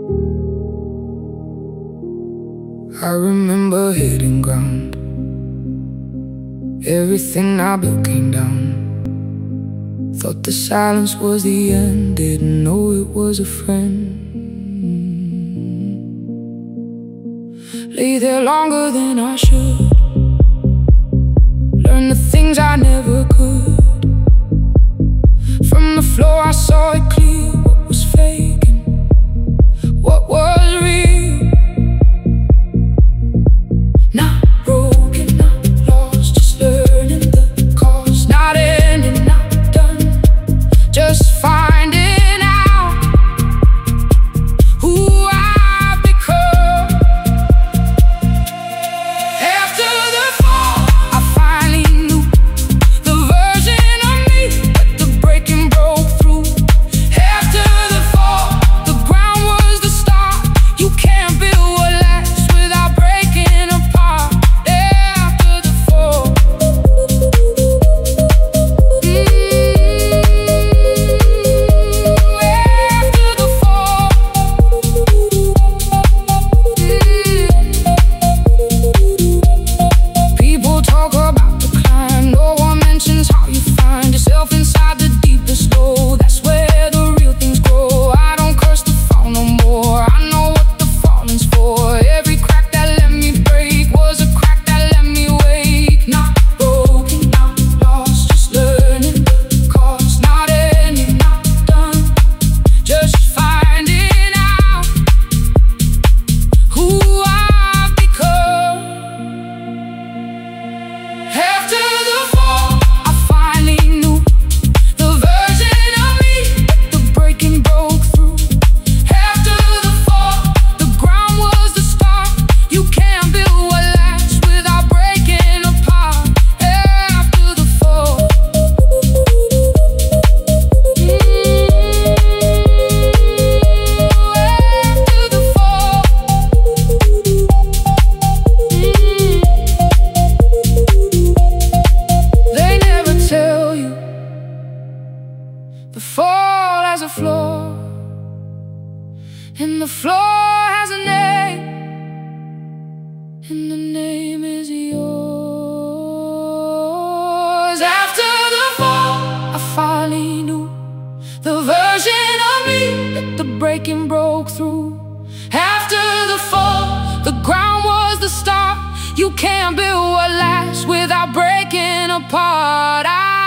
I remember hitting ground. Everything I built came down. Thought the silence was the end, didn't know it was a friend. Lay there longer than I should. Learn the things I never could. From the floor I saw it clear, what was fake and what was real. Not broken, not lost, just learning the cause. Not ending, not done, just finding out who I've become. After the fall, I finally knew the version of me that the breaking broke through. After the fall, the ground was the start. You can't build what lasts without breaking apart. After the fall, after the fall, people talk about the climb. No one mentions how you find yourself inside the deepest low. That's where the real things grow. I don't curse the fall no more. I know what the falling's for. Every crack that let me break was a crack that let me wake. Not broken, not lost, just learning the cause. Not ending, not done, just finding out who I've become. After the fall, I finally knew the version of me that the breaking broke through. After the fall, the ground was the start. You can't build what lasts without breaking apart. After the fall, after the fall, they never tell you the fall has a floor, and the floor has a name, and the name is yours. After the fall, I finally knew the version of me that the breaking broke through. After the fall, the ground was the start. You can't build what lasts without breaking apart.